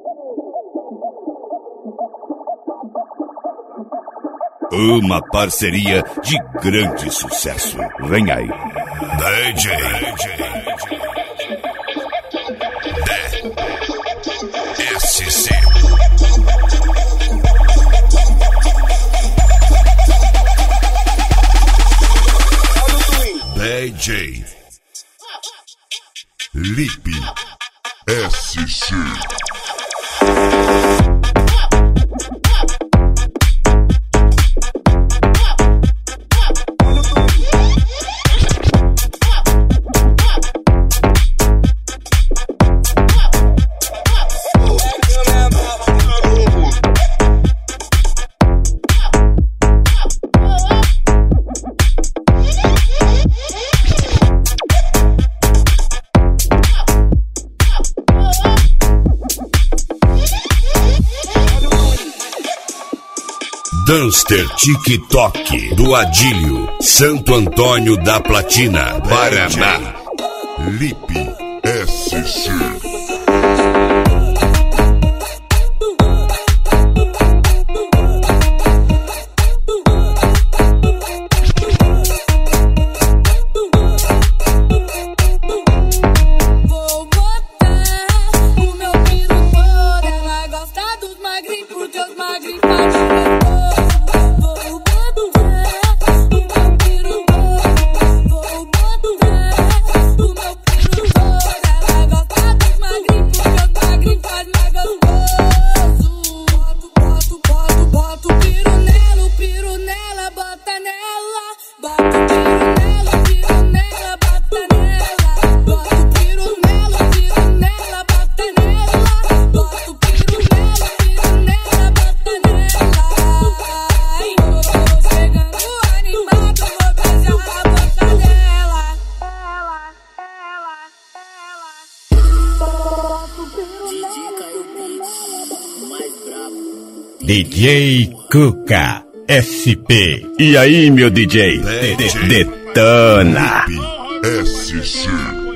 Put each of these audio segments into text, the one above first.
Uma parceria de grande sucesso. Vem aí. DJ DSC. DJ Lipe SC. Danster TikTok do Adílio, Santo Antônio da Platina, Paraná. Lipe SC. DJ Cuca SP. E aí, meu DJ? Detona. SC.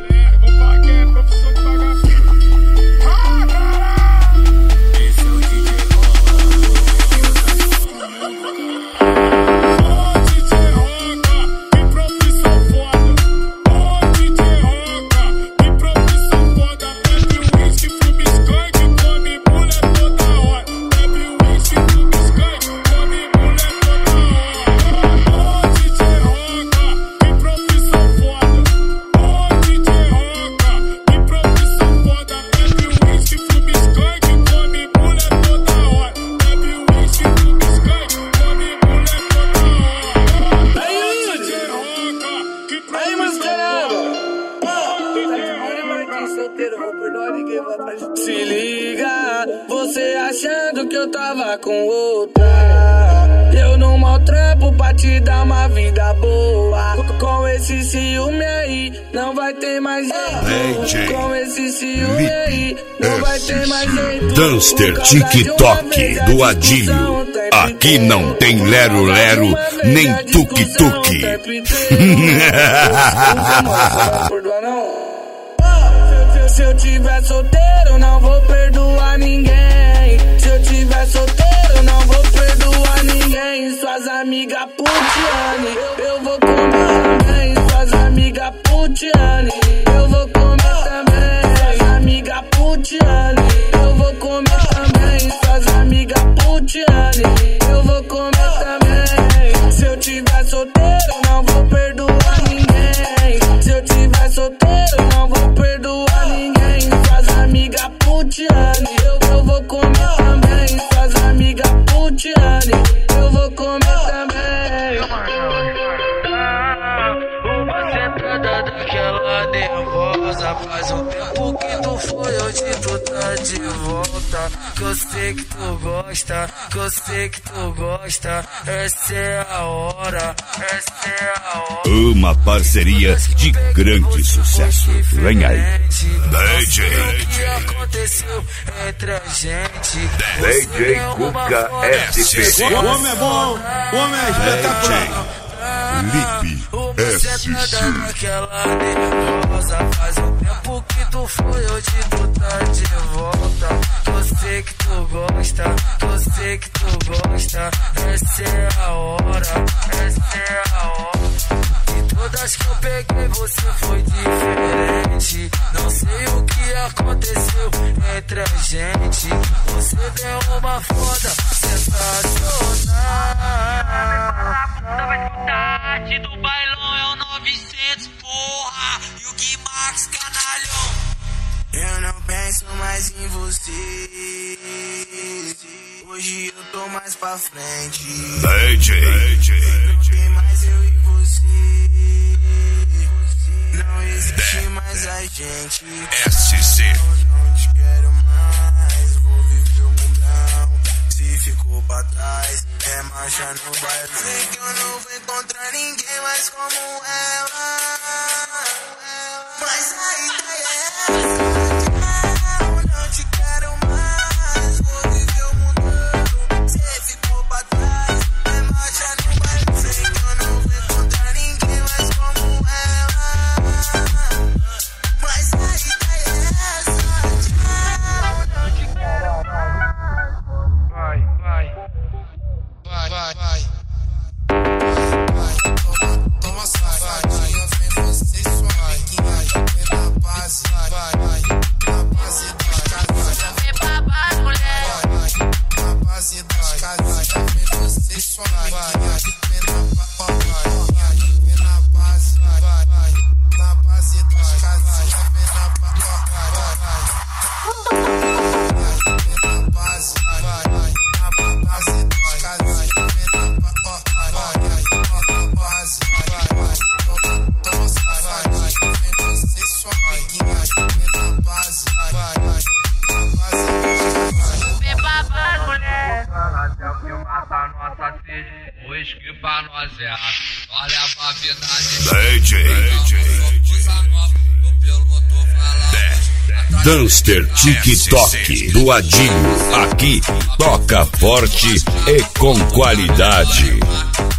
Se liga, você achando que eu tava com outra. Eu não maltrampo pra te dar uma vida boa. Com esse ciúme aí, não vai ter mais jeito. Com esse ciúme aí, não vai ter mais jeito. Danster TikTok do Adílio. Aqui não tem lero-lero, nem tuk-tuk. Se eu tiver solteiro, não vou perdoar ninguém. Se eu tiver solteiro, não vou perdoar ninguém. Suas amigas putiane, eu vou comer também. Suas amigas putiane, eu vou comer também. Suas amigas putiane, eu vou comer também. Suas amigas putiane, eu vou comer também. Se eu tiver solteiro, não vou perdoar ninguém. Se eu tiver solteiro, não vou perdoar ninguém. Suas amigas putiane, eu vou comer também. Suas amigas putiane, eu vou comer também. Uma sentada daquela nervosa. Faz um tempo que tu foi, hoje tu tá de volta. Que eu sei que tu gosta, que eu sei que tu gosta. Essa é a hora, essa é a hora. Uma parceria de grande sucesso. Vem aí. DJ. O que aconteceu entre a gente? DJ Cuca SP. O homem é bom, o homem é espetacular. Lipe SC. Daquela nervosa. Faz um tempo que tu foi, hoje tu tá de volta. Eu sei sei que tu gosta. Essa é a hora, essa é a hora. E todas que eu peguei você foi diferente. Não sei o que aconteceu entre a gente. Você deu uma foda sensacional. Vai escutar do bailão é o 900, porra. E o Gui Max, canalhão. Eu não penso mais em você. Hoje eu tô mais pra frente. Não tem mais eu e você. Não existe mais a gente. SC. Não te quero mais. Vou viver o mundão. Se ficou pra trás, é marcha no baile. Sei que eu não vou encontrar ninguém mais como ela. Mas a ideia é essa. Não te quero mais. Vou viver o mundão. Se ficou pra trás, é marcha no baile. Sei que eu não vou encontrar ninguém mais como ela. Mas a ideia é essa. Não te quero mais. Vai. Toma safadinha, vem você e sua amiguinha. Vem na base, vai. Na base das casas. Vem pra base, mulher. Na base das casas. Vem você e sua amiguinha. Vem na base, vai. Na base das casas. Vem na base, vai. Na base das casas. Toma safadinha, vem você e sua amiguinha. Vem na base, vai. Vem pra base, mulher. Até o que mata nossa sede. Whisky pra nós é aço. Olha pra vida DJ Danster TikTok do Adinho. Aqui toca forte e com qualidade.